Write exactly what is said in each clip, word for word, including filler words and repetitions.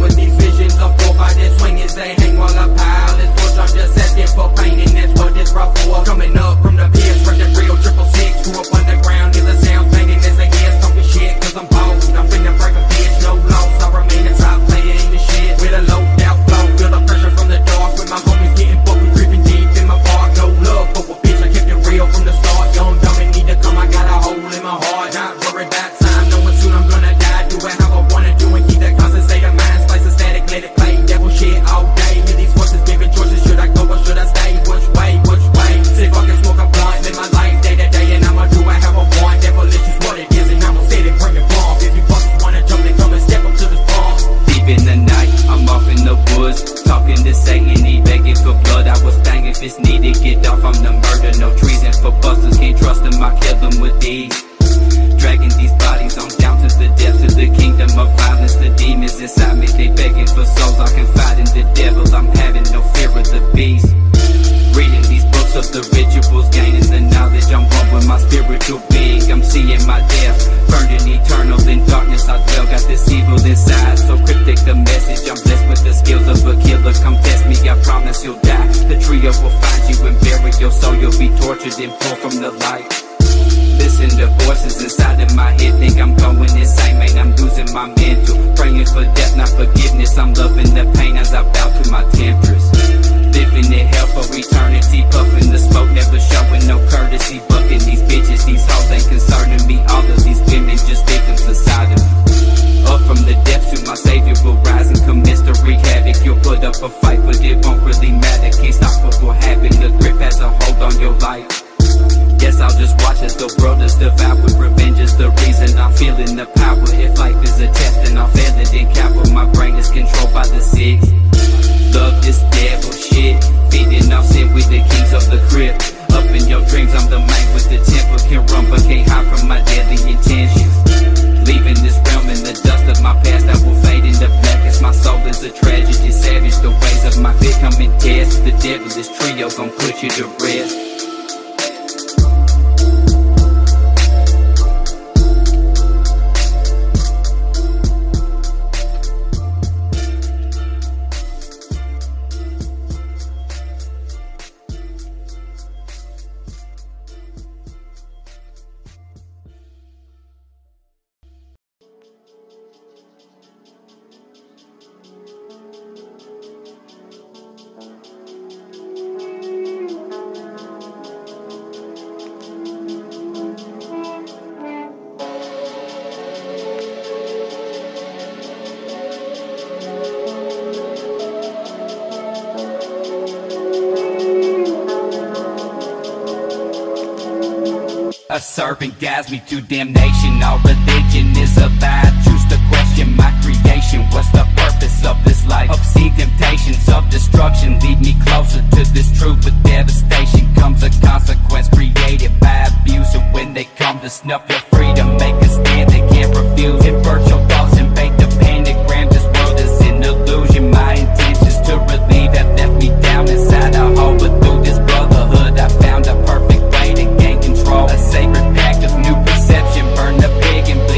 with these visions of four by this swing as they hang while I pile this torch. I'm just asking for pain, and that's what this rough for. Coming up from the pits, running real triple six. Grew up underground, hear the sounds banging as they hear talking shit. Cause I'm bold, I'm finna break a bitch, no loss. I remain a top player in the shit with a low doubt flow. Feel the pressure from the dark with my homies getting booked. We creeping deep in my park. No love for a bitch, I kept it real from the start. Young, dumb, and need to come. I got a hole in my heart. Not worried about time, knowing soon I'm gonna die. Do it how I wanna do and keep that constant state of mind. Slice of static, let it play. Devil shit all day. Hear these voices giving choices. Should I go or should I stay? Which way? Which way? See if I can smoke a blunt. Live my life day to day, and I'ma do it how I want. Devilish is what it is, and I'ma steady bring it bomb. If you bosses wanna jump, then come and step up to this bomb. Deep in the night, I'm off in the woods, talking to Satan, he begging for blood. I was banging if it's needed, get off, I'm the murder. No treason for busters, can't trust them, I kill them with ease. Dragging these bodies on down to the depths of the kingdom of violence. The demons inside me, they begging for souls. I confide in the devil, I'm having no fear of the beast. Reading these books of the rituals, gaining the knowledge. I'm one with my spiritual being. I'm seeing my death, burning eternal in darkness. I dwell, got this evil inside, so cryptic the message. I'm blessed with the skills of a killer. Come test me, I promise you'll die. The trio will find you and bury your soul. You'll be tortured and pulled from the light. Listen to voices inside of my head, think I'm going insane, man, I'm losing my mental. Praying for death, not forgiveness, I'm loving the pain as I bow to my temptress. Living in hell for eternity, puffing the smoke, never showing no courtesy. Bucking these bitches, these hoes ain't concerning me. All of these women just victims of Sodom. Up from the depths to my savior will rise and commence to wreak havoc. You'll put up a fight, but it won't really matter. Can't stop what will happen, the grip has a hold on your life. Guess I'll just watch as the world is devoured. Revenge is the reason I'm feeling the power. If life is a test, then I'll fail it in coward. My brain is controlled by the six. Love this devil shit, feeding off sin with the kings of the crypt. Up in your dreams, I'm the man with the temper. Can run but can't hide from my deadly intentions. Leaving this realm in the dust of my past that will fade into blackness. My soul is a tragedy, savage. The ways of my feet come and test. The devilish trio gon' put you to rest. A servant guides me to damnation. All religion is a lie. Choose to question my creation. What's the purpose of this life? Obscene temptations of destruction lead me closer to this truth. With devastation comes a consequence created by abuse. And when they come to snuff your freedom, make a stand they can't refuse. Invert your thoughts and bake the pentagram. This world is an illusion. My intentions to relieve have left me down inside a hole. But through this brotherhood I found a perfect way to gain control. A sacred pact of new perception. Burn the pig and bleed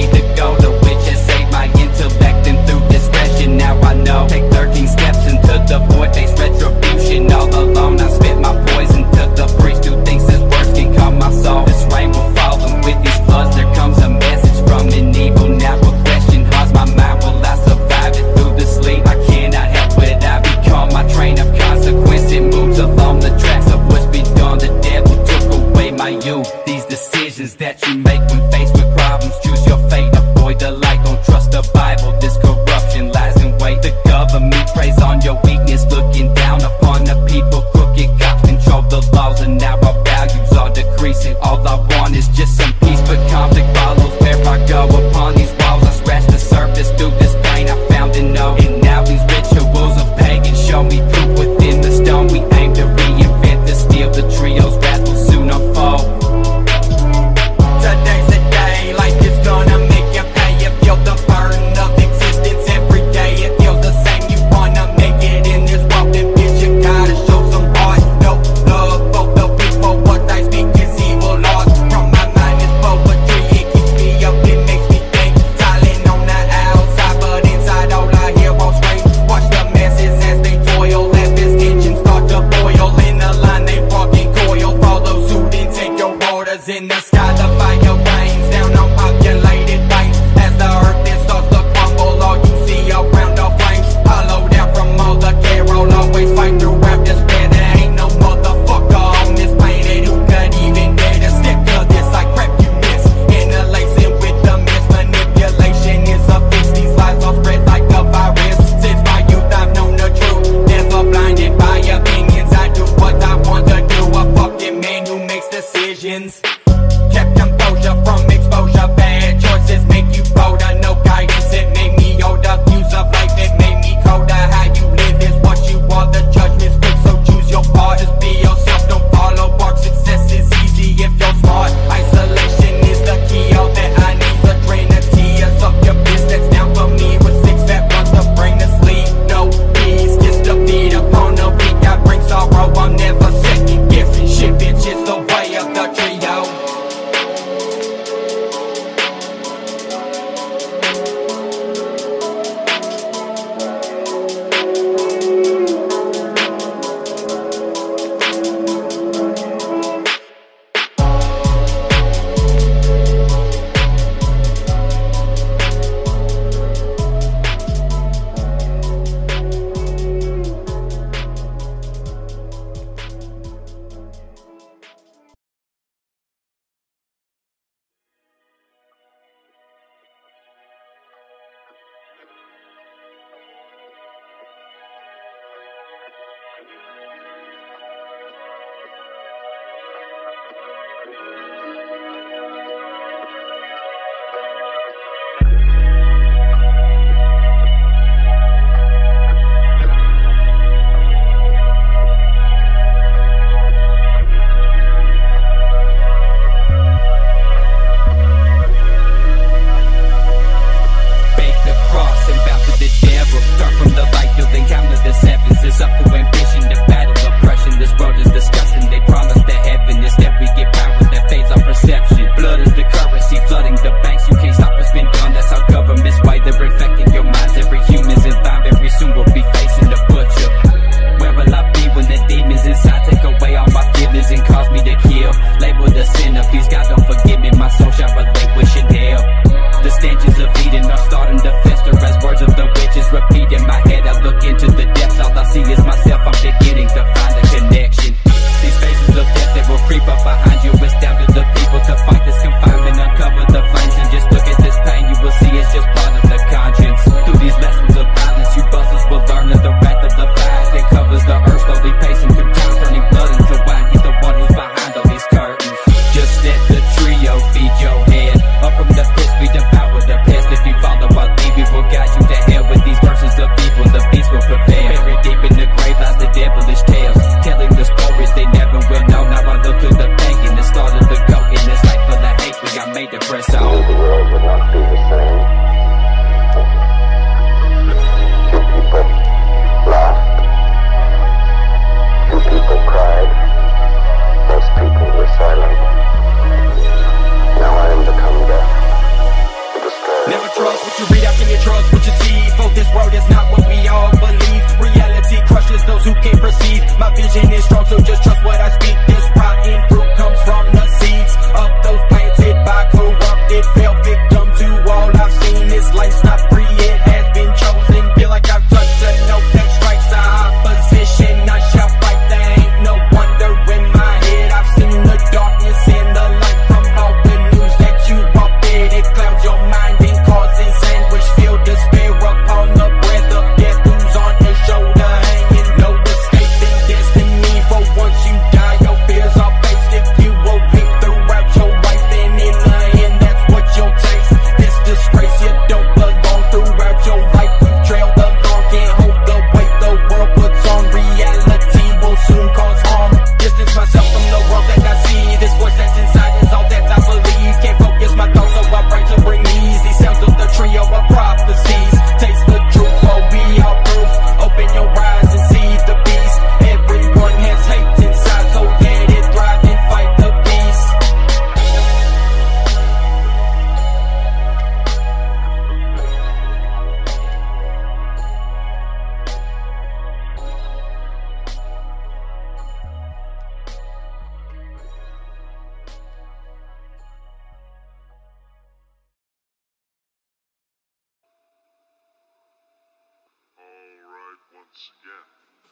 once again.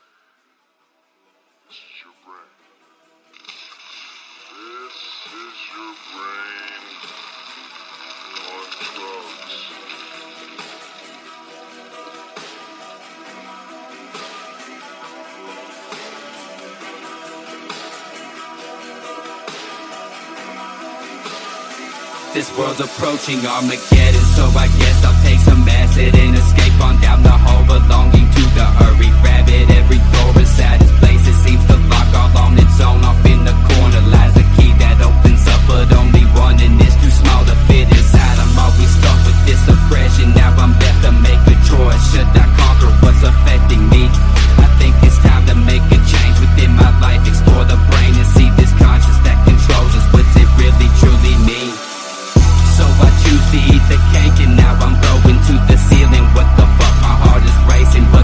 This is your brain. This is your brain on drugs. This world's approaching Armageddon, so I guess I'll take some acid and escape on down the hall belonging to the hurried rabbit. Every door is at its place, it seems to lock all on its own. Off in the corner lies a key that opens up, but only one, and it's too small to fit inside. I'm always stuck with this oppression, now I'm left to make a choice. Should I conquer what's affecting me? I think it's time to make a change within my life. Explore the brain and see this conscience that controls us. What's it really truly mean? So I choose to eat the cake, and now I'm going to the ceiling. What the fuck, my heart is racing.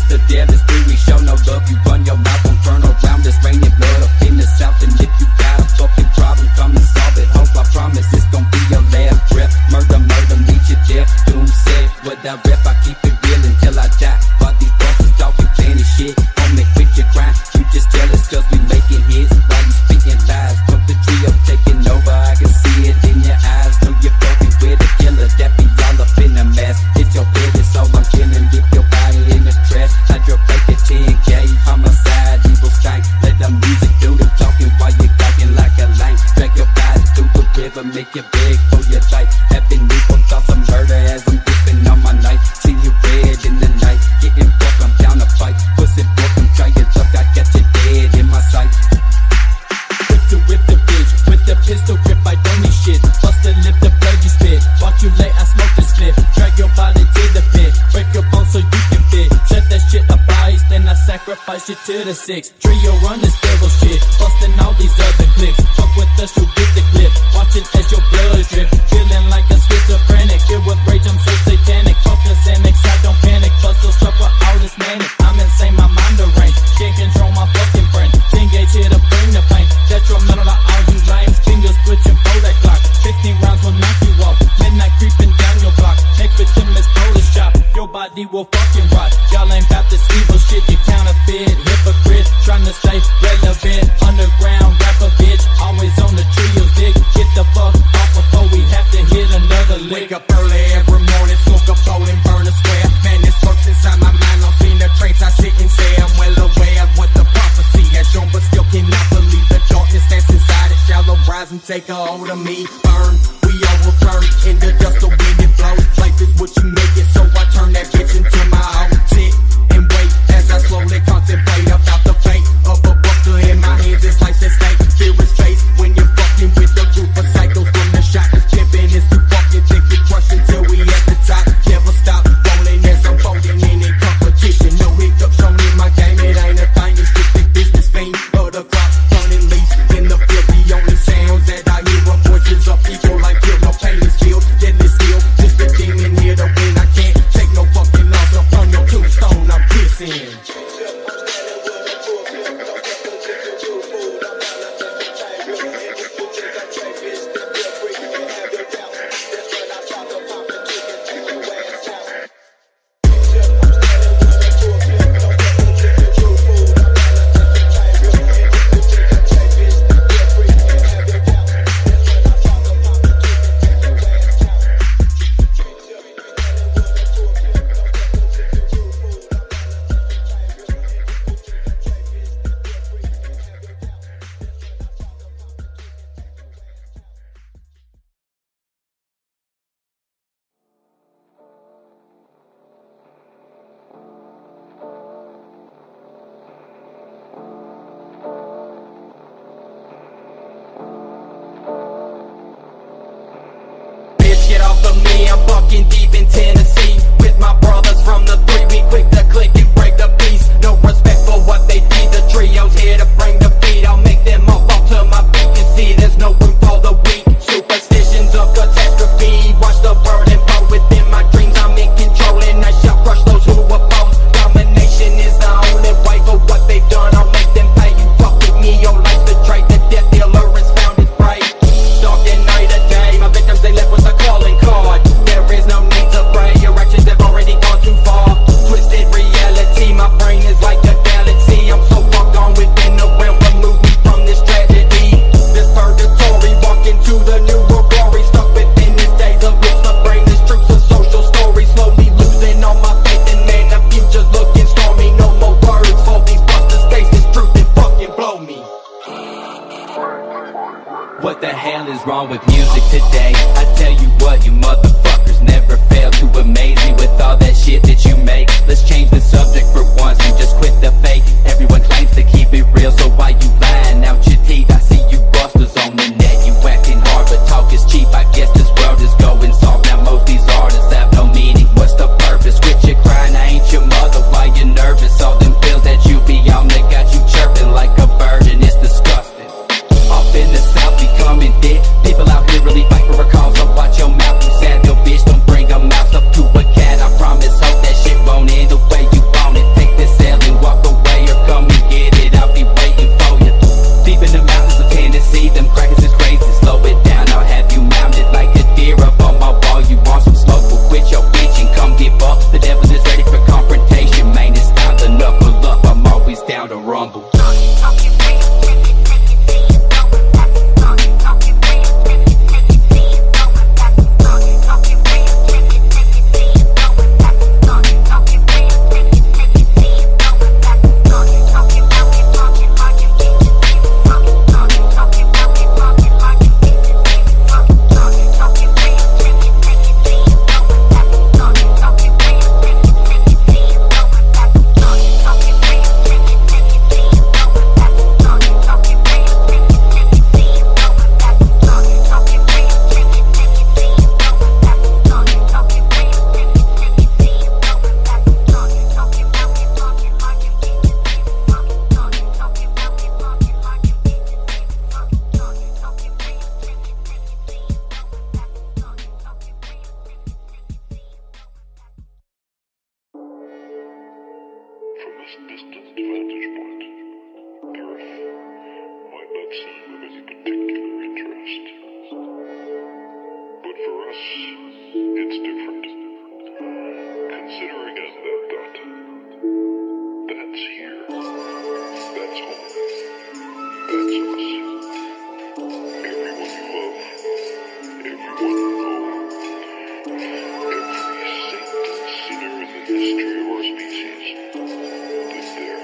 the deal is through, we show no love. You run your mouth, won't turn around. It's raining blood up in the south. And if you got a fucking problem, come and solve it. Hope I promise it's gon' be your last breath. Murder, murder, meet your death. Doom said, what I rep, I keep it real until I die. While these bosses talking plenty shit, homie, quit your crime. You just jealous cause we making hits while you speaking lies. Fuck the trio taking over, I can see it in your eyes. Know you're fucking with a killer that be all up in the mess. It's your bed, it's all I'm killing. Get your body in the trash. I drop back at ten gauge. Homicide, evil stank. Let the music do the talking while you talking like a lame. Drag your body through the river, make you beg for your life. Having evil thoughts of murder as I'm dipping on my knife. See you red in the night, getting fucked, I'm down to fight. Pussy book, I'm trying to luck, I got you dead in my sight. Quick to whip the bitch, with the pistol grip, I don't need shit. Bust the lip, the blood you spit. Watch you late, I smoke the spit. Drag your body to the pit, break your bones so you can fit. Set that shit up ice, then I sacrifice you to the six. Trio run this devil shit, busting all these other clicks. Fuck with us, you get the clip. Watching as your blood drip, feeling like a schizophrenic. Filled with rage, I'm so satanic. Focus and I don't panic. Bust those stuff with all this manic. I'm insane, my mind deranged. Can't control my fucking brain. ten gauge here to bring the pain. Detrimental to all you lames. Fingers twitching for that clock. fifteen rounds will knock you off. Midnight creeping down your block. Next victim is Polish chop. Your body will fucking rot. Y'all ain't about this evil shit. You counterfeit, hypocrite. Trying to stay relevant. Underground rapper bitch. Always on the trio's dick. Get the fuck off before we have to hit another lick. Wake up early every morning, smoke a bowl and burn a square. Man, this works inside my mind. I've seen the traits I sit and say. I'm well aware of what the prophecy has shown, but still cannot believe the darkness that's inside it. Shallow rise and take a hold of me. Burn, we all will turn into dust. The wind it blows. Life is what you make it, so I turn that bitch into my own. Sit and wait as I slowly contemplate about the fate of a buster in my hands. It's life's at stake. Fear is face when you're fucking with a group of cycles. From the shot is pimping, it's too fucking thick. We crush until we at the top. Never stop rolling as I'm folding in in competition. No hiccups shown in my game. It ain't a thing. It's just a business fiend. Other crops running leaves in the field. The only sounds that I hear are voices of people like kill. No pain is killed. Deadly still. Just a demon here to win. I can't take no fucking loss up on your tombstone. I'm pissing. Get off of me, I'm bucking deep in Tennessee. With my brothers from the three, we quick to click and break the peace. No respect for what they feed, the trio's here to bring the beat. I'll make them all fall to my feet. You see, there's no room for the weak. Superstitions of catastrophe, watch the world implode within my dreams. I'm in control and I shall crush those who oppose. Domination is the only way for what they've done. I'll make them pay. You fuck with me, your life's betrayed. The death dealer has found his prey. Stalking night or day, my victims they left with a calling card. There is no need to pray, your actions have already gone too far. Twisted reality, my brain is like a galaxy. I'm so far gone within the realm, remove me from this tragedy. This purgatory, walking to the new world glory. Stuck within these days of which the brain is truths of social stories. Slowly losing all my faith in man, the future's looking stormy. No more words for these busters, taste this truth and fucking blow me. What the hell is wrong with music today? I tell you what, you motherfuckers never fail to amaze me with all that shit that you make. Let's change the subject for once and just quit the fake. Everyone claims to keep it real, so why you lying out your teeth? I see you busters on the net, you acting hard, but talk is cheap. I guess this world is going soft. Now most these artists have no meaning. What's the purpose? Quit your crying, I ain't your mother. Why you nervous? All them pills that you be on, they got you chirping like a bird, and it's disgusting. Off in the south, we coming thick. People out here really fight for a cause, so watch your mouth. You sad little bitch, don't bring a mouse up to a cat. I promise, hope that shit won't end the way you want it. Take this us, it's different. Considering as that dot, that's here. That's home. That's us. Everyone you love, everyone you know, every saint and sinner in the history of our species lived there,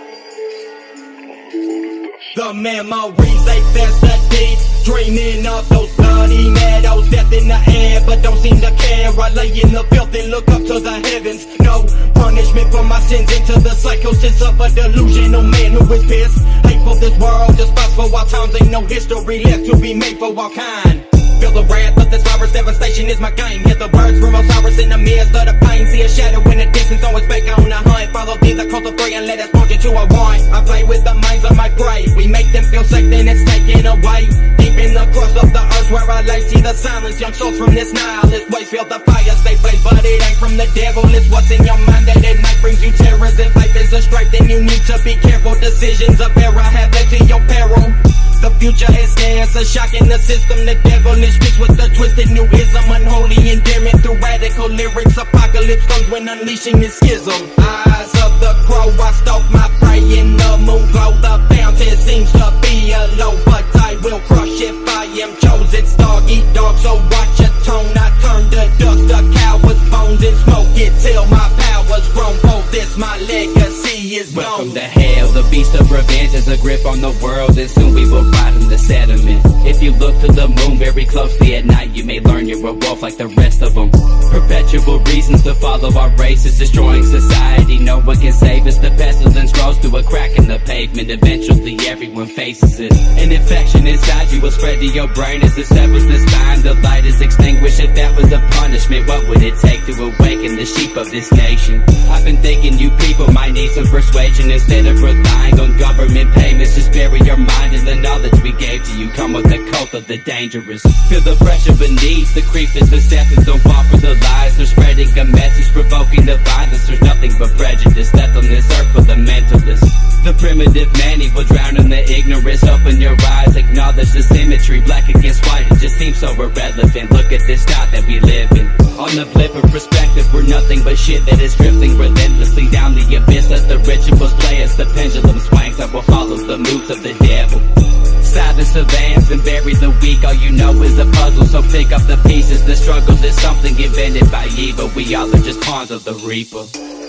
on the mote of dust. The memories, they fester deep, dreaming of those bloody meadows, death in the air, but don't seem to care. I lay in the filth and look up to the heavens. No punishment for my sins, into the psychosis of a delusional man who is pissed. Hate for this world, despise for all times, ain't no history left to be made for all kind. Feel the wrath of this virus, devastation is my game. Hear the words from Osiris in the midst of the pain. See a shadow in the distance, always back on the hunt. Follow through the cult of three and let us point you to a want. I play with the minds of my prey. We make them feel safe, then it's taken away. Deep in the crust of the earth where I lay, see the silence. Young souls from this nihilist waste, feel the fire, stay blaze. But it ain't from the devil, it's what's in your mind that at night brings you terrors. If life is a strife, then you need to be careful. Decisions of error have led to your peril. The future is scarce, a shock in the system. The devilish mixed with the twisted new ism. Unholy endearment through radical lyrics. Apocalypse comes when unleashing this schism. Eyes of the crow, I stalk my prey in the moon glow. The bounty seems to be a low, but I will crush if I am chosen. Dog eat dog, so watch your tone. I turn to dust, a coward's bones, and smoke it till my power's grown. Both this my legacy is known. Welcome to hell, the beast of revenge has a grip on the world, and soon we will ride in the sediment. If you look to the moon very closely at night, you may learn you're a wolf like the rest of them. Perpetual reasons to follow our race is destroying society. No one can save us. The pestilence grows through a crack in the pavement. Eventually everyone faces it. An infection inside you will spread to your brain as it severs the spine. The light is extinguished. If that was a punishment, what would it take to awaken the sheep of this nation? I've been thinking you people might need some persuasion. Instead of relying on government payments, just bury your mind in the knowledge we gave to you. Come with the cult of the dangerous. Feel the pressure beneath. The creep is deceptive. Don't fall for the lies. They're spreading a message, provoking the violence. There's nothing but prejudice left on this earth for the mentalists. The primitive man will drown in the ignorance. Open your eyes, acknowledge the symmetry. Black against white, it just seems so irrelevant. Look at this dot that we live in. On the blip of perspective, we're nothing but shit that is drifting relentlessly down the abyss. Let the rituals play as the pendulum swings. I will follow the moves of the devil. Silence the lambs and bury the weak. All you know is a puzzle, so pick up the pieces. The struggle is something invented by evil. We all are just pawns of the reaper.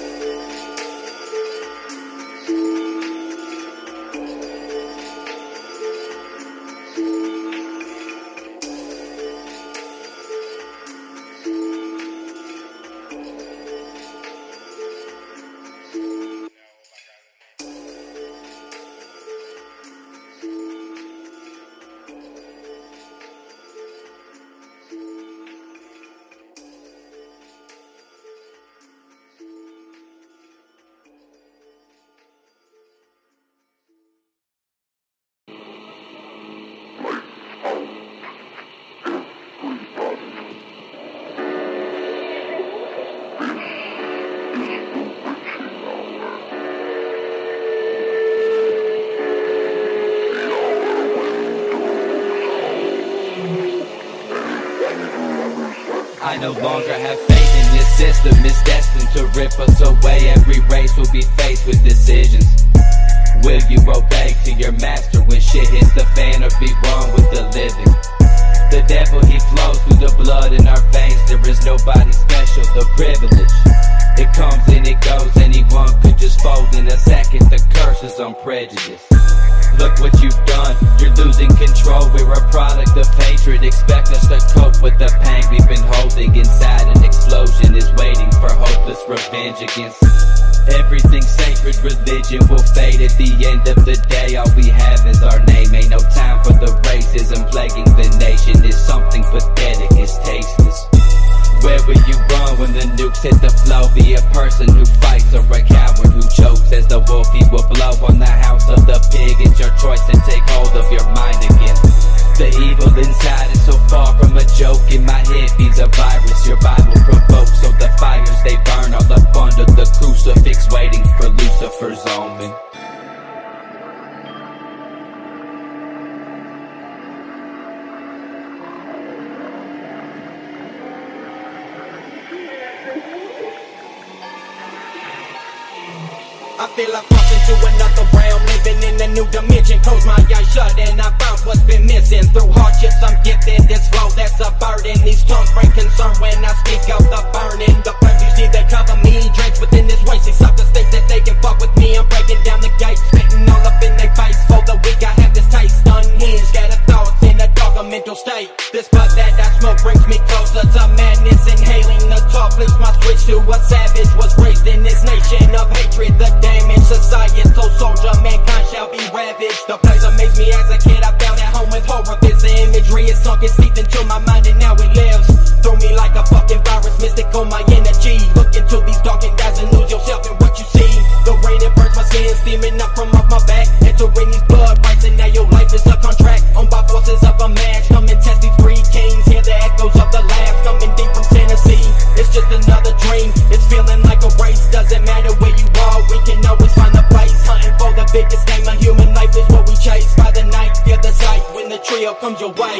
I no longer have faith in this system. It's destined to rip us away. Every race will be faced with decisions. Will you obey to your master when shit hits the fan, or be one with the living? The devil, he flows through the blood in our veins. There is nobody special, the privilege. It comes and it goes, anyone could just fold in a second. The curse is on prejudice. Look what you've done, you're losing control. We're a product of hatred. Expect us to cope with the pain we've been holding inside. An explosion is waiting for hopeless revenge against everything sacred. Religion will fade at the end of the day. All we have is our name. Ain't no time for the racism plaguing the nation. It's something pathetic, it's tasteless. Where will you run when the nukes hit the flow? Be a person who fights or a coward who chokes. As the wolf, he will blow on the house of the pig. It's your choice to take hold of your mind again. The evil inside is so far from a joke. I feel I've crossed into another realm, living in a new dimension. Close my eyes shut and I found what's been missing. Through hardships I'm gifted, this flow that's a burden. These tongues bring concern when I speak of the burning. The flames you see, they cover me, drenched within this waste. These suckers think that they can fuck with me. I'm breaking down the gates, spitting all up in their face. For the weak I have this taste, unhinged, scattered thoughts in a darker mental state. This bud that I smoke brings me closer to madness. Inhaling the talk flips my switch to a savage. Was raised in this nation of hatred, the damage societal soldier, mankind shall be ravaged. The place amazed me as a kid, I felt at home with horror. This imagery is sunk its teeth into my mind and now it lives through me like a fucking virus, mystical my energy. Look into these darkened eyes and lose yourself in what you see. The rain it burns my skin, steaming up from off my back. Entering these blood bites and now your life is a contract. Owned by forces of a match, come and test these three kings. Hear the echoes of the laughs coming deep from Tennessee. It's just another dream, it's feeling like a race. Doesn't matter where you are, we can always find a place. Hunting for the biggest game, a human life is what we chase. By the night, feel the sight when the trio comes your way.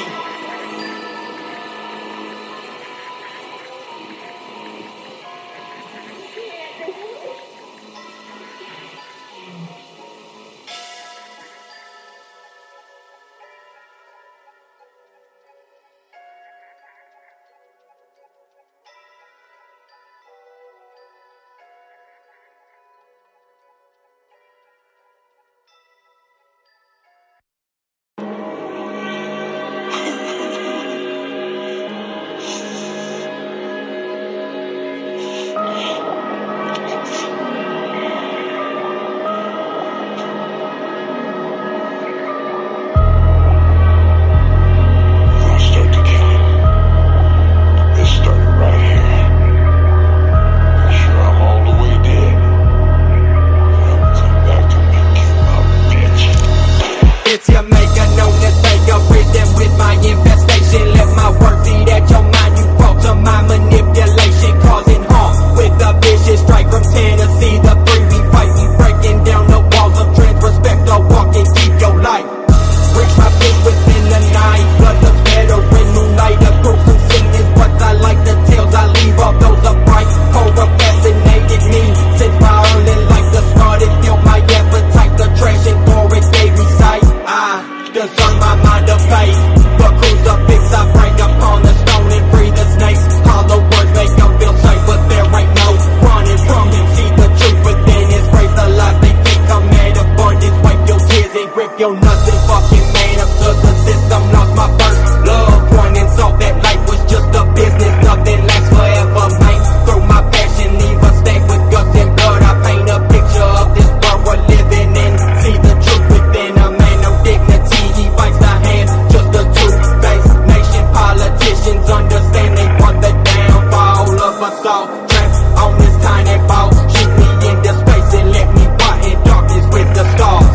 Yo, nothing fucking man up to the system. Lost my first loved one and saw that life was just a business. Nothing lasts forever, man. Through my passion, leave a stain with guts and blood. I paint a picture of this world we're living in. See the truth within a man, no dignity. He bites the hand, just a two-faced nation. Politicians understand they want the downfall of us all. Trapped on this tiny ball. Shoot me into space and let me rot in darkness with the stars.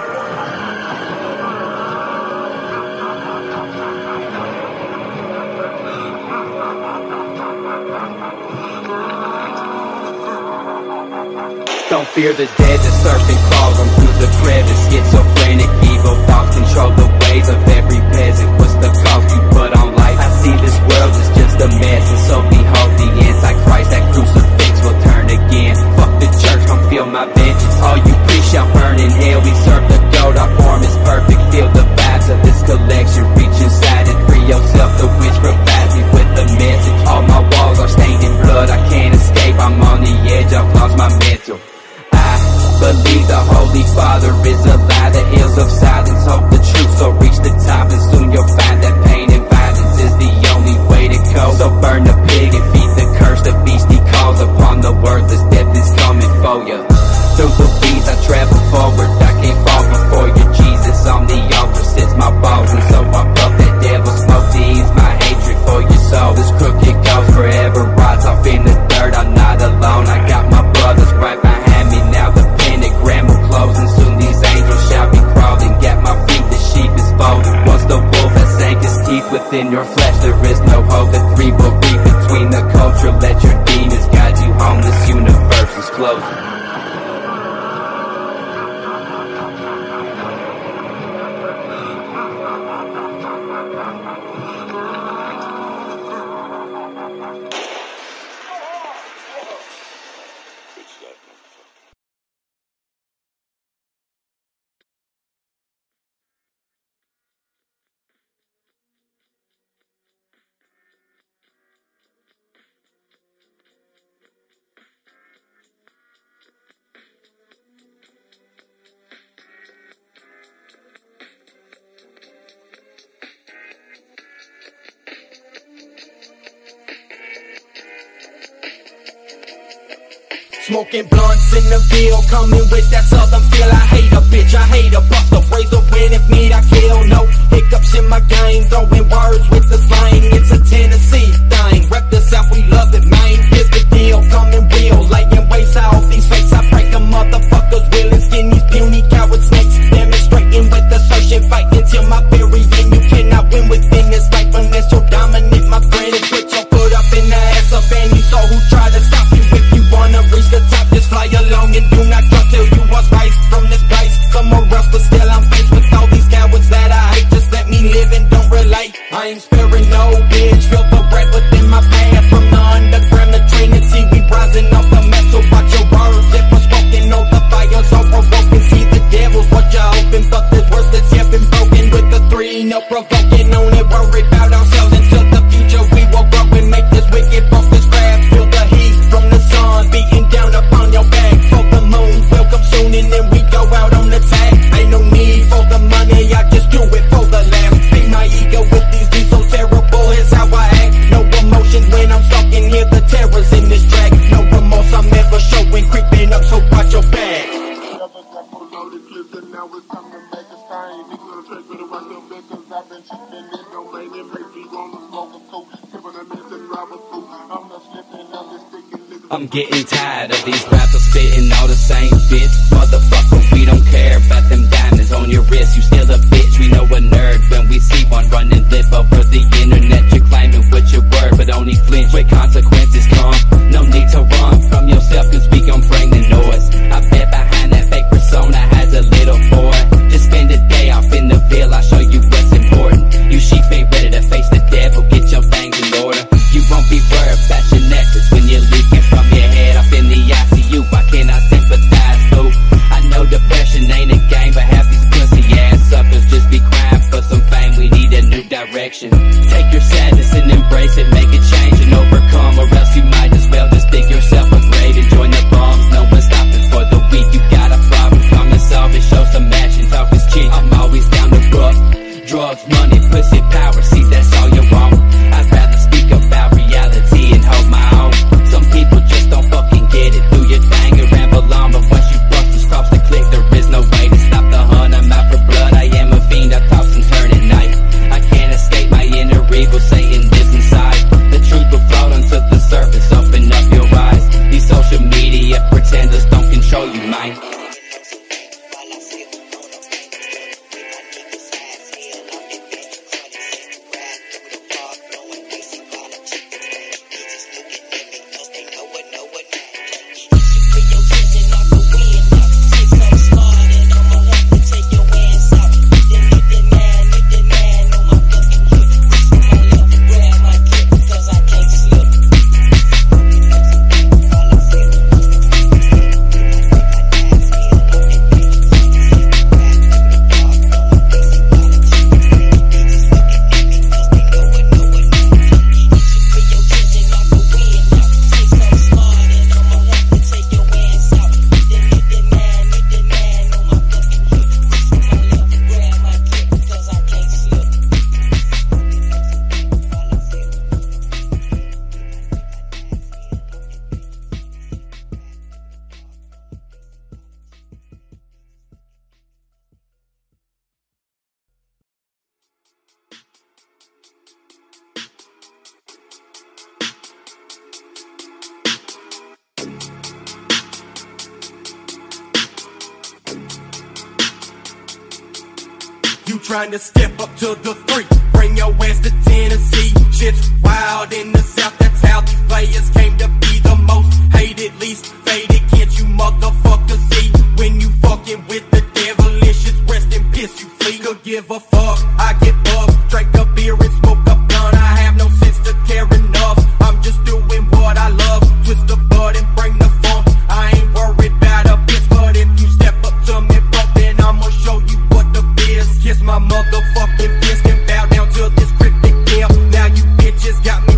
Don't fear the dead, the serpent crawls on through the crevice. Schizophrenic, evil thoughts control the ways of every peasant. What's the cost you put on life? I see this world is just a mess, and so behold the Antichrist. That crucifix will turn again. Fuck the church, come feel my vengeance. All you priests shall burn in hell. We serve the goat, our form is perfect. Feel the vibes of this collection. Reach inside and free yourself. The witch provides me with the message. All my walls are stained in blood, I can't escape. I'm on the edge, I've lost my mental. Believe the Holy Father is alive. The hills of silence hold the truth, so reach the top and soon you'll find that pain and violence is the only way to go. So burn the pig and feed the curse. The beast he calls upon the worthless. Death is coming for you. Through the weeds I travel forward. I can't fall before you, Jesus. On the altar sits my balls, and so I puff that devil smoke to ease my hatred for your soul. This crooked ghost forever rots off in the dirt. I'm not alone, I got my brothers right behind me now. The pentagram will close and soon these angels shall be crawling. Got my feet, the sheep is folded. Once the wolf has sank his teeth within your flesh, there is no hope. The three will read between the culture. Let your demons guide you home. This universe is closing. Smoking blunts in the field, coming with that southern feel. I hate a bitch, I hate a buster. Razor win if need I kill. No hiccups in my game, throwing words with the slang. It's a Tennessee thing, rep the South, we love it, man. Here's the deal, coming real, laying waste off these fakes. I break the motherfuckers, will and skin these puny coward snakes. Demonstrating with assertion, fighting till my very end. You cannot win within this life unless you're dominant, my friend. And put your foot up in the ass of any soul who try to stop you. If you wanna reach the top, just fly along and do not drop till you was right from this place. Somewhere else, but still I'm faced with all these cowards that I hate. Just let me live and don't relate. I ain't sparing no bitch, feel the breath within my path. From the underground to Trinity, we rising off the map. So watch your words, if I'm smoking on the fire, so provoking. See the devils, what you hoping, but there's worse that's yet been broken. With the three, no provoking, only worry about ourselves until the future. We will grow and make this wicked focus grab. Feel the heat from the sun beating down upon your back. For the moon will come soon and then we go out on the tag. Ain't no need for the money, I just do it for the laugh. Beat my ego with these beats so terrible, here's how I act. No emotions when I'm stalking, hear the terrors in this track. No remorse I'm ever showing, creeping up, so watch your back. Now it's time to make a stain. Niggas gonna trade for the rest of it, cause I've been cheating it. Don't blame it, make me wanna smoke a coke. Tipping a mess and drive a through. I'm not slipping, I'm just sticking niggas. I'm getting tired of these rappers spitting all the same bits. Motherfucker, we don't care about them diamonds on your wrist. You still a bitch, we know a nerd when we see one running lip over the internet. You're claiming with your word, but only flinch when consequences come. No need to run from yourself, cause we gon' bring the noise. I bet behind that fake persona has a little boy. Just spend a day off in the Ville, I'll show you what's important. You sheep ain't ready to face the devil, get your things in order. You won't be worried about your necklace when you're leaking from your head up in the I C U. Why can't I sympathize, fool? I know depression ain't a game, but half these pussy ass suckers just be crying for some fame. We need a new direction. Take your sadness and embrace it, make a change and overcome, or else you might as well just dig yourself a grave and join the bombs. No one's stopping for the weak. You got a problem, come and solve it, show some action, talk is cheap. I'm always down to rough. Drugs, money, pussy, power, see that's all you want. I'd rather speak about reality and hold my own. Some people just don't fucking get it. Do your thing and ramble on, but once you bust the stops to click, there is no way to stop the hunt. I'm out for blood, I am a fiend, I toss and turn at night. I can't escape my inner evil, Satan lives inside. The truth will float onto the surface, open up your eyes. These social media pretenders don't control you, man. You trying to step up to the three, bring your ass to Tennessee. Shit's wild in the South, that's how these players came to be the most hated, least faded. Can't you motherfuckers see? When you fucking with the devilicious, rest in piss, you flee. Could give a fuck, I get bugged, drink a beer and smoke a blunt. I have no sense to care enough, I'm just doing what I love. Twist the bud and bring the funk, I ain't worried about a bitch. But if you step up to me, fuck, then I'ma show you what the biz. Kiss my motherfucking fist and bow down to this cryptic camp. Now you bitches got me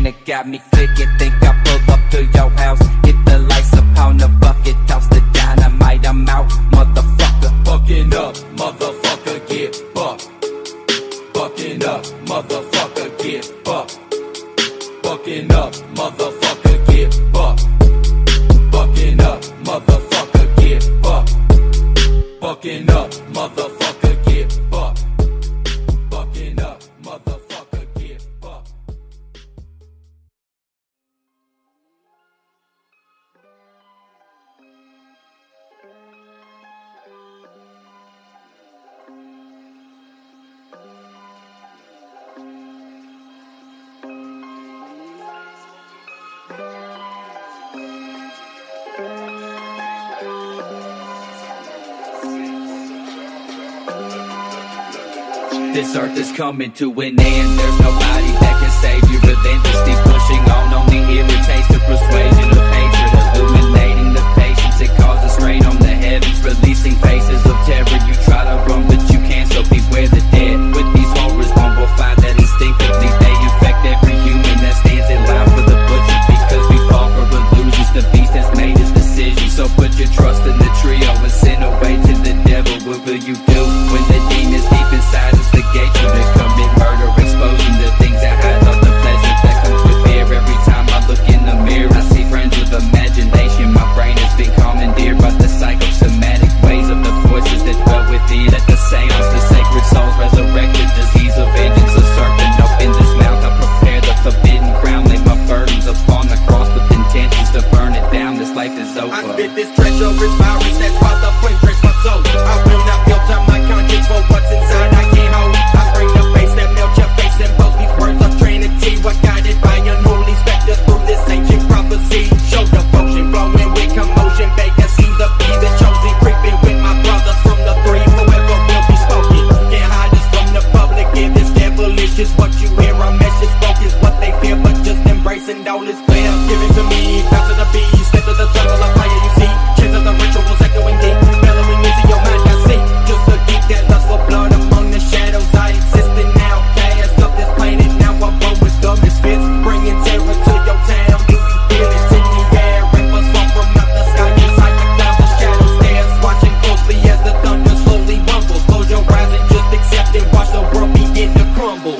and it got me clicking. Think I pull up to your house, hit the lights upon the bucket, toss the dynamite, I'm out, motherfucker. Bucking up, motherfucker, get bucked. Bucking up, motherfucker, get bucked. Bucking up, motherfucker, get bucked. Bucking up, motherfucker, get bucked. Bucking up, motherfucker, get bucked. Bucking up, motherfucker, get bucked. This earth is coming to an end. There's nobody that can save you. Relentlessly pushing on only irritates the persuasion of hatred. Illuminating the patience, it causes strain on the heavens. Releasing faces of terror. You try to run but you can't, so beware the dead. With these horrors, one will find that instinctively they infect every human that stands in line for the butcher. Because we fall for illusions, the beast has made his decision. So put your trust in the trio and send away to the devil. What will you do when the demons deep inside us negate you to commit murder, exposing the things that hide all the pleasure that comes with fear? Every time I look in the mirror, I see friends with imagination. My brain has been commandeered by the psychosomatic ways of the voices that dwell within. At the seance, the sacred souls resurrected, disease of vengeance, a serpent up in this mouth. I prepare the forbidden crown, lay my burdens upon the cross with intentions to burn it down. This life is over. I spit this treacherous virus that's why the flame press my soul. I will not filter my conscience for what's inside I can't hold. I bring the bass that melt your face and both these words of Trinity. What guided by unholy specters through this ancient prophecy. Show devotion, flowing with commotion. Vacancy, the be the chosen, creeping with my brothers from the three. Forever will be spoken. Can't hide this from the public. If it's devilish is what you hear, our message spoke is what they fear, but just embracing all is clear. Give it to me, bounce to the beat, step to the circle of fire you see. Chance of the rituals echoing deep, bellowing into your mind. I see just a geek that lust for blood among the shadows. I exist in now, cast up this planet. Now I'm one with the misfits, bringing terror to your town. You can feel it in the air, rappers fall from out the sky inside the clouds. The shadow stares, watching closely as the thunder slowly rumbles. Close your eyes and just accept it, watch the world begin to crumble.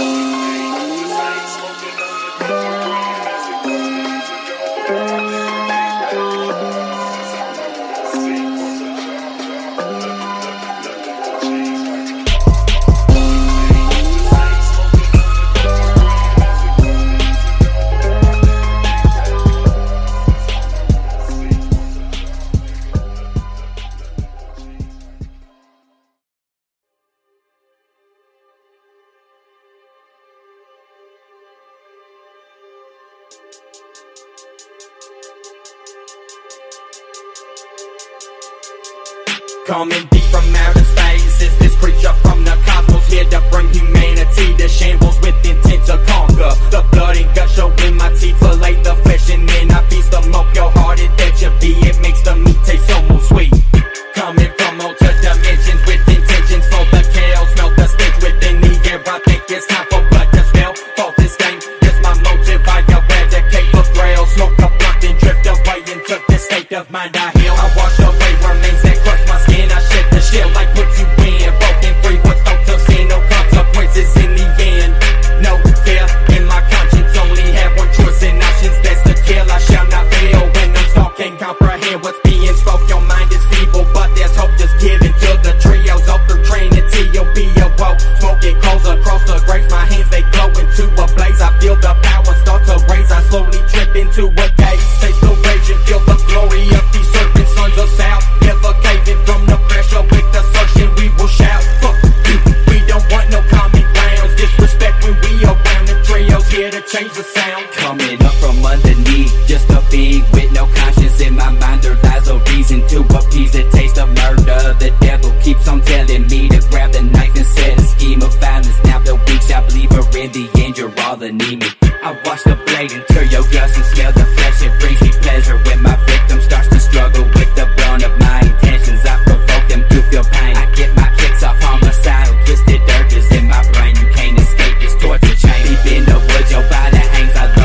Coming deep from outer space is this creature from the cosmos, here to bring humanity to shambles with intent to conquer. The blood and guts show in my teeth, fillet the flesh and then I feast them up. Your hearted that you be, it makes the meat taste almost sweet. Coming from altered dimensions with intentions for the chaos, smell the stench within the air. I think it's time for blood to spill. For this game, it's my motive. I eradicate the thrill, smoke a blunt and drift away into this state of mind. I heal, I wash away remains that crush my skin. I shed the shell like put you in, broken free. What's thought to sin? No consequences in the end. No fear in my conscience, only have one choice and options. That's the kill. I shall not fail when the soul can't comprehend what's being spoke. Your mind is feeble, but there's hope just given to the trios of the Trinity. You'll be awoke, smoking coals across the graves. My hands they glow into a blaze. I feel the power start to raise. I slowly trip into a daze. Taste the rage and feel the glory of these serpent sons of South. Never caving from the pressure with assertion. We will shout, fuck you. We don't want no common grounds. Disrespect when we around. The trios here to change the sound. Coming up from underneath, just a being with no conscience in my mind. There lies a reason to appease the taste of murder. The devil keeps on telling me to grab the knife and set a scheme of violence. Now the weak shall believe, or in the end you're all anemic. I watch the blade enter your guts and smell the flesh. It brings me pleasure when my victim starts to struggle with the brunt of my intentions. I provoke them to feel pain. I get my kicks off homicidal, twisted urges in my brain. You can't escape this torture chain. Deep in the woods, your body hangs. I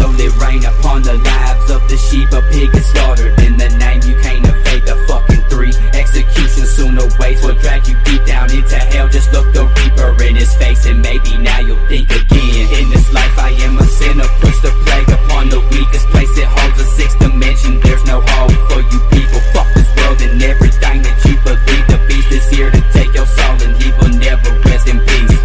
slowly rain upon the lives of the sheep. A pig is slaughtered in the name you can't evade the fucking three. Execution soon awaits, will drag you deep down into hell. Just look the reaper in his face and maybe now you'll think again. In this life I am a sinner, push the plague upon the weakest place. It holds a sixth dimension, there's no hope for you people. Fuck this world and everything that you believe. The beast is here to take your soul and he will never rest in peace.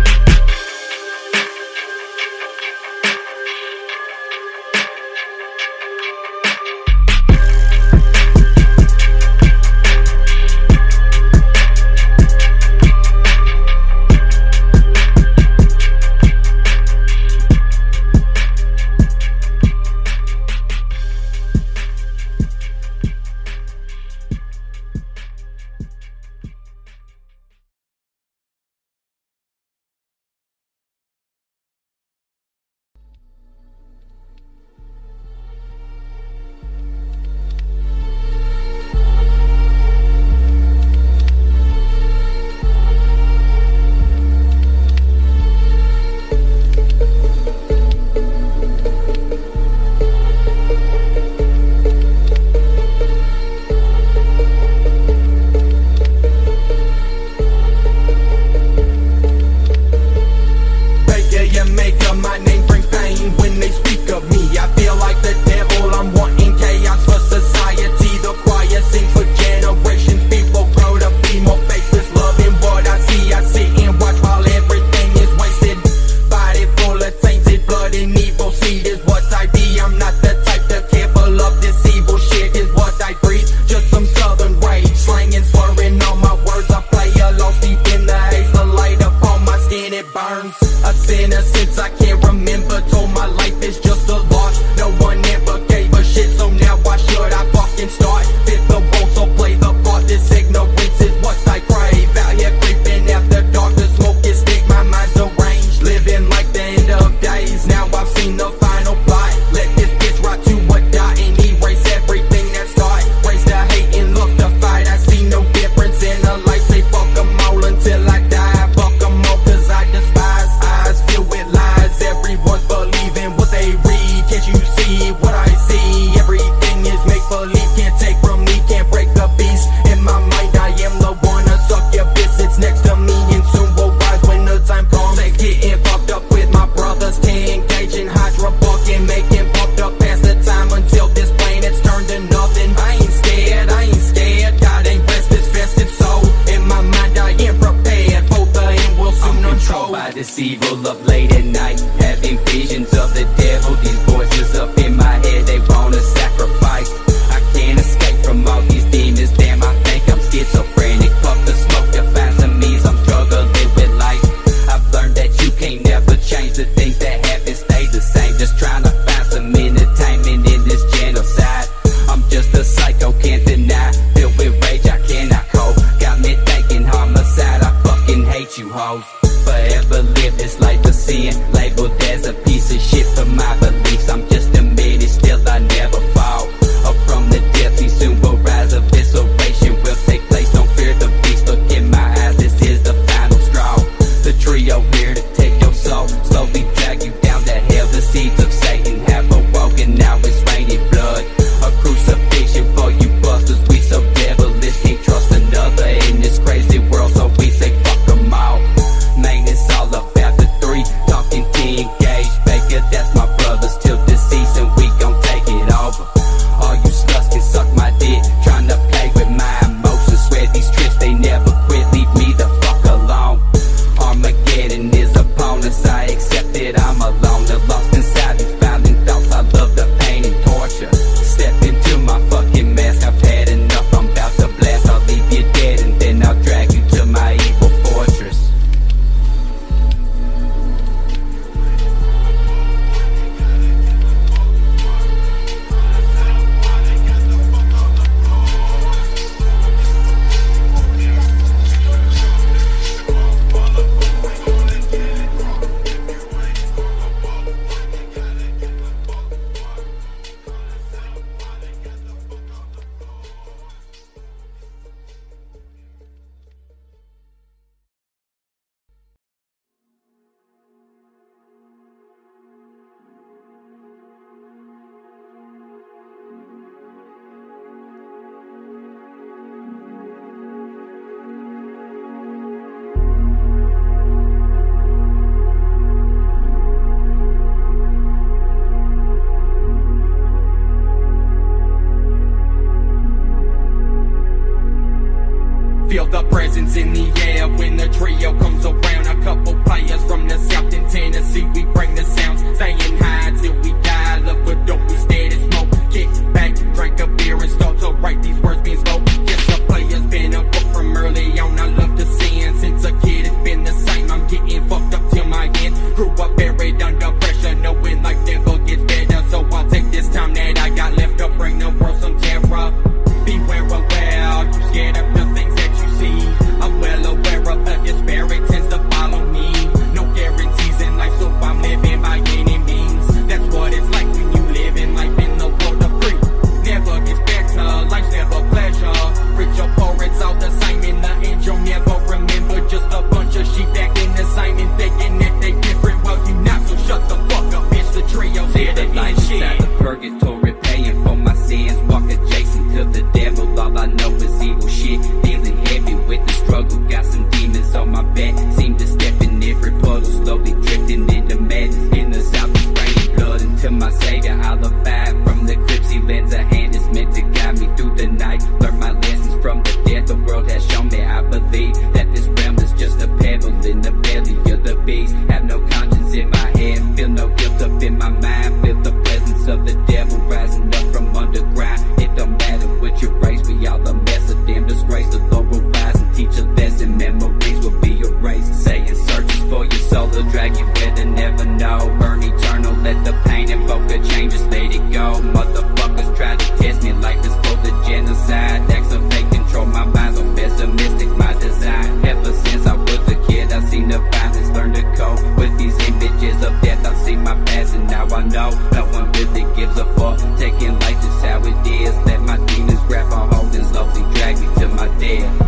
rising up from underground. It don't matter what your race, we all a mess. A damn disgrace to thorough rise and teach a lesson. Memories will be erased. Saying searches for your soul will drag you where they never know. Burn eternal, let the pain and focus changes, let it go. Motherfuckers try to test me, life is close to genocide. Acts of fake control, my mind's so pessimistic, my design. Ever since I was a kid, I've seen the violence, learn to cope with these images of death. I've seen my past and now I know no one really gives a fuck. Taking life just how it is, let my demons grab a hold and slowly drag me to my death.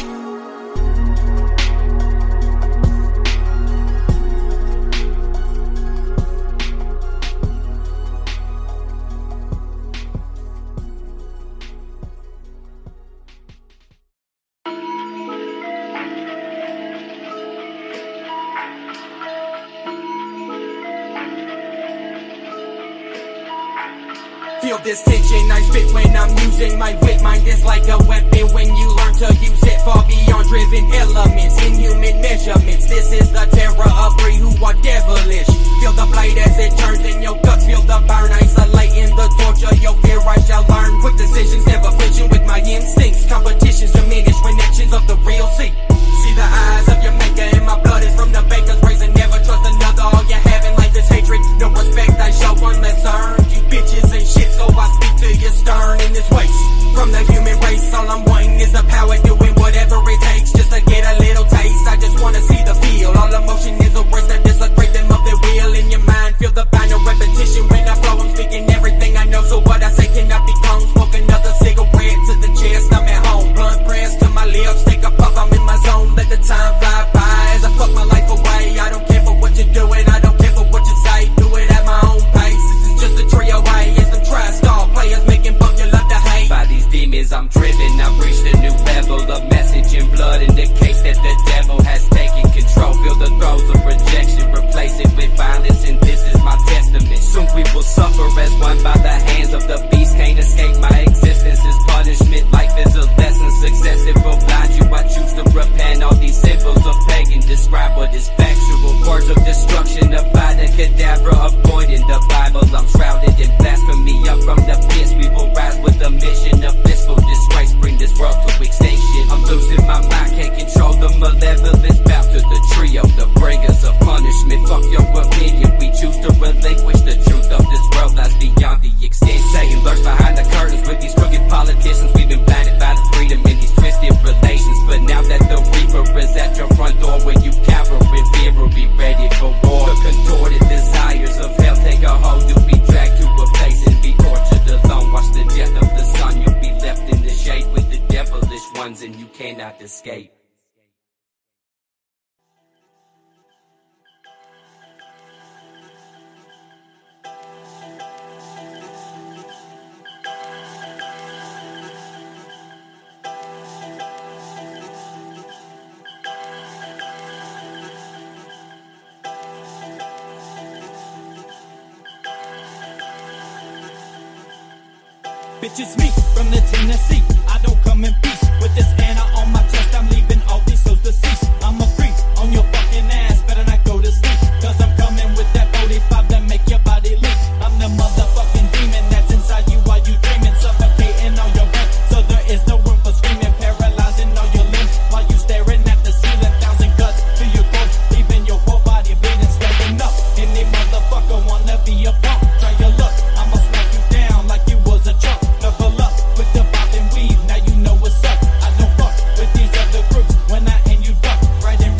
Feel this tension I spit when I'm using my wit. Mind is like a weapon when you learn to use it. Far beyond driven elements, inhuman measurements. This is the terror of three who are devilish. Feel the blade as it turns in your guts. Feel the burn, isolating the torture. Your fear I shall learn. Quick decisions, never flinching with my instincts. Competitions diminish when actions of the real see. See the eyes of your maker and my blood is from the baker's razor. Never trust another, all you have in life is hatred. No respect I show unless earned. You bitches ain't shit, so I speak to your stern in this waste. From the human race, all I'm wanting is the power, doing whatever it takes just to get a little taste. I just wanna see the feel. All emotion is a race that disintegrate them of their will in your mind. Feel the final repetition when I flow. I'm speaking everything I know, so what I say cannot be cloned. Smoke another cigarette to the chest, I'm at home. Blunt press to my lips, take a puff, I'm in my zone. Let the time fly by as I fuck my life away. I don't care for what you're doing, I don't care for what you say. Do it at my own pace. This is just a trio way. It's some tri-star players making buck, you love to hate. By these demons I'm driven, I've reached a new level. A message in blood indicates that the devil has taken control. Feel the throes of rejection, replace it with violence, and this is my testament. Soon we will suffer as one by the hands of the beast. Can't escape my existence is punishment. Life is a lesson, success it will blind you. I choose to repent. All these symbols of pagan describe what is factual. Words of destruction, a the cadaver of void in the Bible. I'm shrouded in blasphemy. Up from the pits we will rise with a mission of blissful disgrace. Bring this world to extinction. I'm losing my mind, can't control the malevolence. Bow to the trio, the bringers of punishment. Fuck your opinion, we choose to relinquish the truth of this world lies beyond the extent. Saying lurks behind the curtains with these crooked politicians. We've been blinded by the freedom in these twisted relations. But now that the reaper is at your front door, when you cower in fear, will be ready for war. The contorted desires of hell take a hold. You'll be dragged to a place and be tortured alone. Watch the death of the sun. You'll be left in the shade with the devilish ones, and you cannot escape. Bitch, it's me from the Tennessee. I don't come in peace with this Anna on my chest. I'm leaving all these souls deceased. I'm a creep on your fucking ass. Better not go to sleep, cause I'm coming with that forty-five that make your body leak. I'm the motherfucking demon that's inside you while you dreaming, suffocating all your breath. So there is no room for screaming, paralyzing all your limbs while you staring at the ceiling. Thousand cuts to your throat, leaving your whole body bleeding. Stepping up, any motherfucker wanna be a punk. Try your luck, I'ma smack you down like you was a chump. Level up with the bob and weave, now you know what's up. I don't fuck with these other groups when I aim you duck right in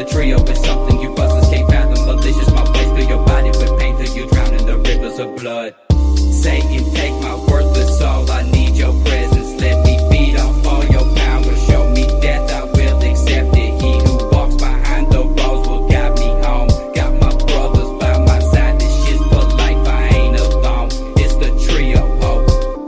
trio is something you busters can't fathom. Malicious, my ways through your body with pain till you drown in the rivers of blood. Satan, take my worthless soul. I need your presence. Let me feed off all your power. Show me death, I will accept it. He who walks behind the walls will guide me home. Got my brothers by my side. This shit's for life, I ain't alone. It's the trio, ho.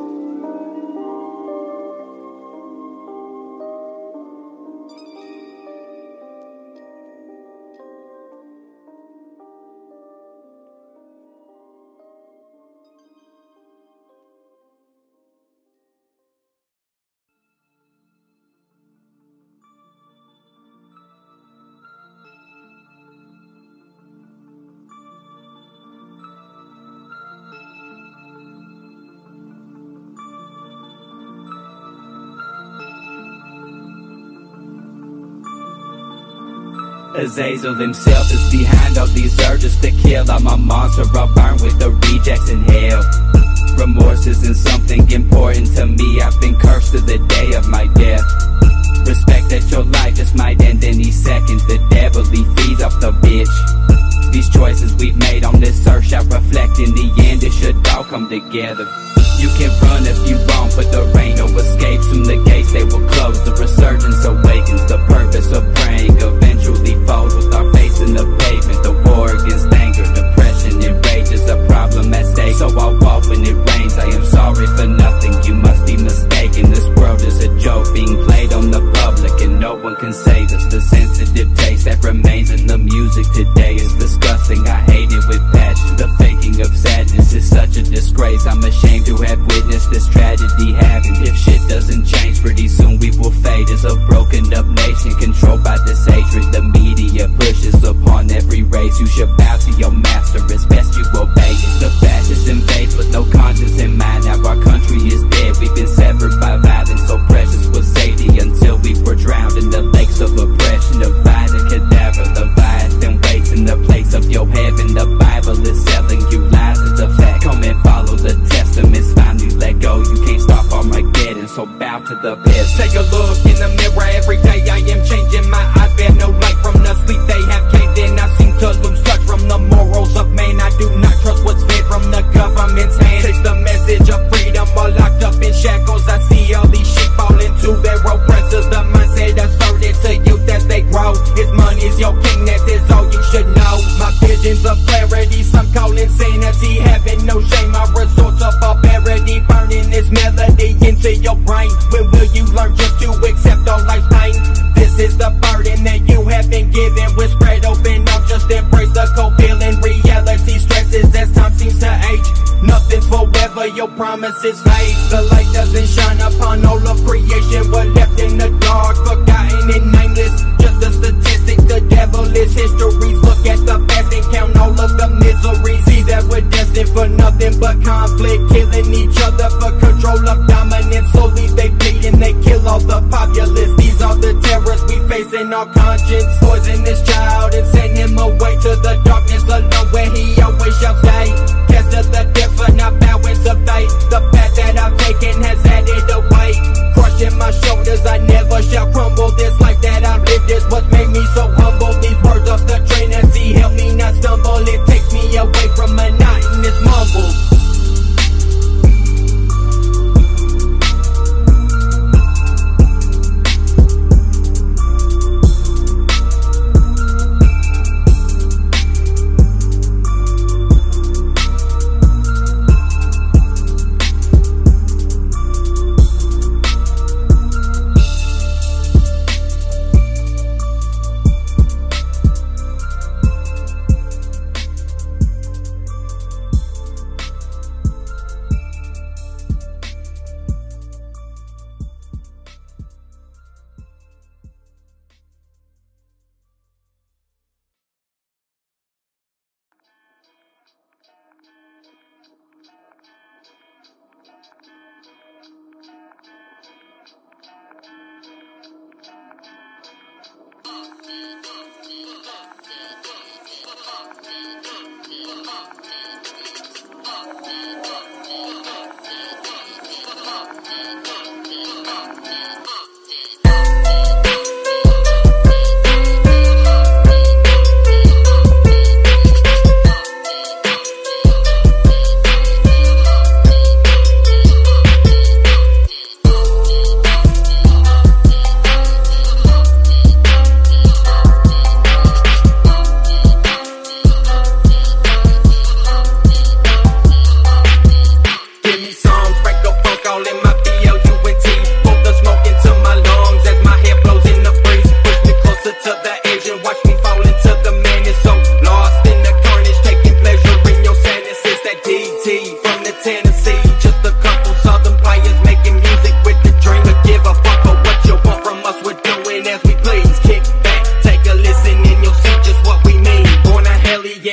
Azazel himself is behind all these urges to kill. I'm a monster, I'll burn with the rejects in hell. Remorse isn't something important to me. I've been cursed to the day of my death. Respect that your life just might end any second. The devil, he feeds off the bitch. These choices we've made on this earth shall reflect in the end. It should all come together. You can run if you want, but there ain't no escape. Soon the gates, they will close. The resurgence awakens. The purpose of praying eventually falls with our face in the pavement. The war against anger, depression, and rage is a problem at stake. So I'll walk when it rains. I am sorry for nothing. You must be mistaken. This world is a joke being played on the public, and no one can save us. The sensitive taste that remains in the music today is disgusting. I hate it with passion. The faking of sadness is such a disgrace. I'm ashamed to have witnessed this tragedy happen. If shit doesn't change, pretty soon we will fade as a broken up nation controlled by this hatred. The media pushes upon every race. You should bow to your master, it's best you obey it. The fascists invade with no conscience in mind. Now our country is dead. We've been severed by violence. So precious was safety until we were drowned in the lakes of oppression. Divided cadaver, Leviathan waits in the place of your heaven. The Bible is selling you lies, it's a fact. Come and follow the testaments. Finally let go, you can't stop Armageddon. So bow to the past. Take a look in the mirror every day. I am changing my eyes, bear no light from the sleep they have caved in. I seem to lose touch from the morals of man. I do not trust what's fed from the government's hand. Takes the message of freedom while locked up in shackles. I see all these sheep fall into their oppressors. The mindset asserted to youth as they grow. His money's your king, that is all you should know. My visions of clarity, some call insanity. Having no shame, I resort to barbarity. Burning this melody into your brain. When will you learn just to accept all life's pain? This is the burden that you have been given. We're spread open up, just embrace the cold feeling. Reality stresses as time seems to age. Nothing's forever, your promises fade. The light doesn't shine upon all of creation. We're left in the dark, forgotten and nameless. Just a statistic, the devil is histories. Look at the past and count all of the miseries. See that we're destined for nothing but conflict. Killing each other for control of dominance. Slowly they bleed and they kill all the populace. These are the terrorists we face in our conscience. Poison this child and send him away to the darkness alone where he always shall stay. Cast to the death for not bowing to fate. The path that I've taken has added a weight. Crushing my shoulders, I never shall crumble. This life that I've lived is what made me so humble. These words of the Trinity help me not stumble. It takes me away from monotonous mumbles.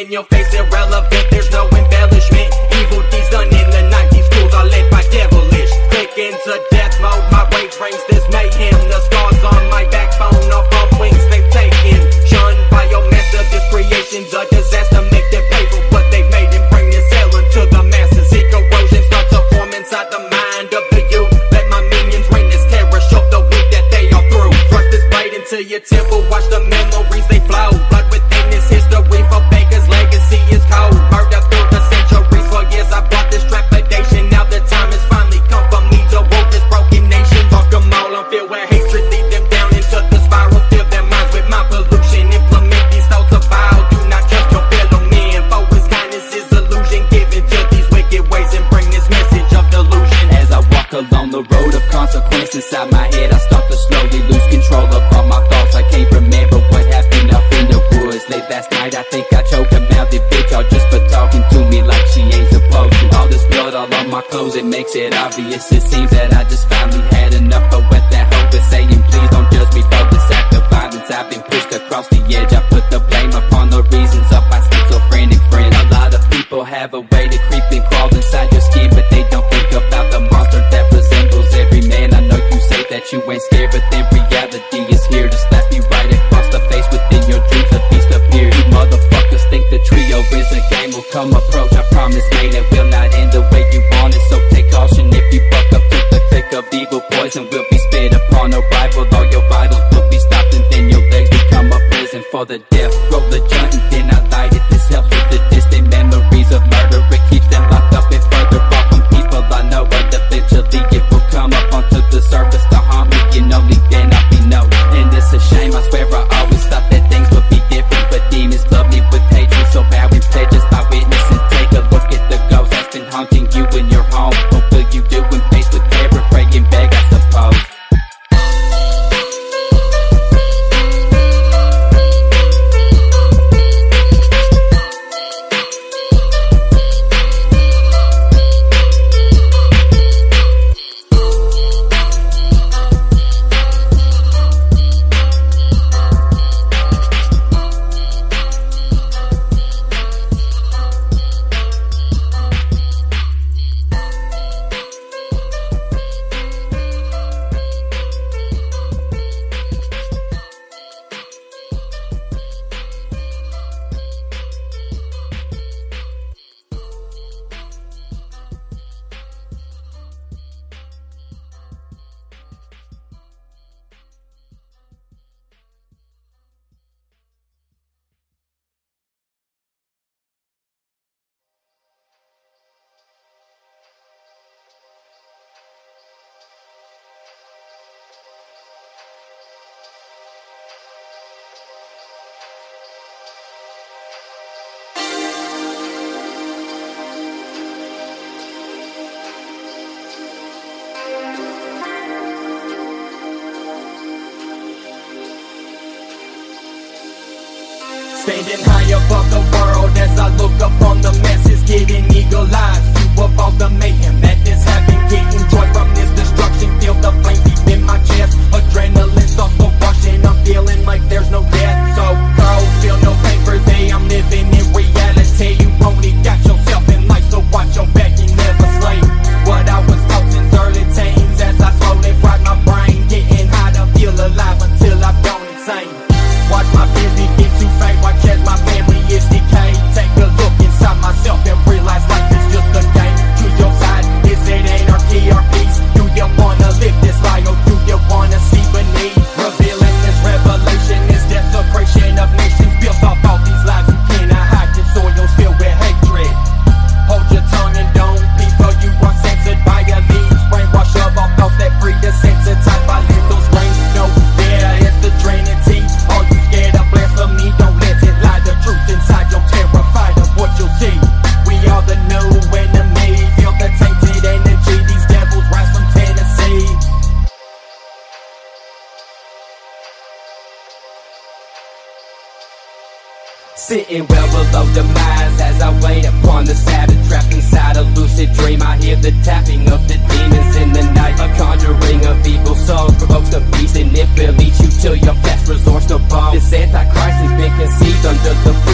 in your face, irrelevant, there's no embellishment. Evil deeds done in the night, these schools are led by devilish. Click into death mode, my rage brings this mayhem. The scars on my backbone are from wings they've taken. Shunned by your master, this creation's a disaster. Make them pay for what they've made and bring this hell into the masses. See corrosion start to form inside the mind of the youth. Let my minions rain this terror, show the weak that they are through. Thrust this blade into your temple, watch the memories they flow. Blood within this history, for Baker's legacy is cold. Murder through the centuries, for years I brought this trepidation. Now the time has finally come for me to rule this broken nation. Fuck them all, I'm filled with hatred, lead them down into the spiral. Fill their minds with my pollution, implement these thoughts of vile. Do not trust your fellow men, for his kindness is illusion. Given to these wicked ways and bring this message of delusion. As I walk along the road of consequence, inside my head I start to slowly lose control of all my thoughts. I can't remember what happened up in the woods late last night. I think I choked a mouthy bitch all just for talking to me like she ain't supposed to. All this blood all on my clothes, it makes it obvious. It seems that I just finally had enough of what that hope is saying. Please don't judge me for this act of violence. I've been pushed across the edge. I put the blame upon the reasons of my schizophrenic friends. A lot of people have a way to creep and crawl inside your skin, but they don't think about the monster that resembles every man. I know you say that you ain't scared, but then reality is here to slap you right across the face. Within your dreams a beast appear. You motherfuckers think the trio is a game. Will come approach, I promise mate, it will not end the way you want it. So take caution if you buck up to the click of evil. Poison will be spit upon arrival. All your vitals will be stopped and then your legs become a prison for the deaf. Roll the joint and then I light it. This helps with the distant memories of murder. It keeps them locked up and further far from people I know. But eventually it will come up onto the surface to harm me, and only then I'll be known. And it's a shame, I swear I always thought that things would be different, but demons love me with hatred. So bow and pledge just by witness and take a look at the ghost that's been haunting you in your home. What will you do when faced with terror? Pray and beg, I suppose. Standing high above the world as I look upon the masses, getting eagle eyes. View of all the mayhem that has happened, getting joy from this destruction. Feel the flame deep in my chest, adrenaline starts to rush and I'm feeling like there's no death. So cold, feel no pain for they, I'm living in reality. You only got yourself in life, so watch your back and never slay what I was taught since early teens. As I slowly fried my brain, getting high to feel alive until I've gone insane. Watch my business get too faint, watch as my family is decayed. Take a look inside myself and realize life is just a game. Choose your side, is it anarchy or peace? Do you wanna live this lie or do you wanna see beneath? Revealing this revelation is desecration of nations. Built off all these lies, you cannot hide the soils filled with hatred. Hold your tongue and don't peep, for you are censored by elites. Brainwash of all thoughts that free desensitized by lethal strains. No, there is the Trinity. Are you scared of blasphemy? Don't let it lie. The truth inside you're terrified of what you'll see. We are the new enemy. Feel the tainted energy. These devils rise from Tennessee. Sitting well below the minds as I wait upon the Sabbath, trapped inside a lucid dream. I hear the tapping of the demons in the night. A conjuring of evil souls provokes the beast, and it will eat you till your flesh resorts to bone. This antichrist has been conceived under the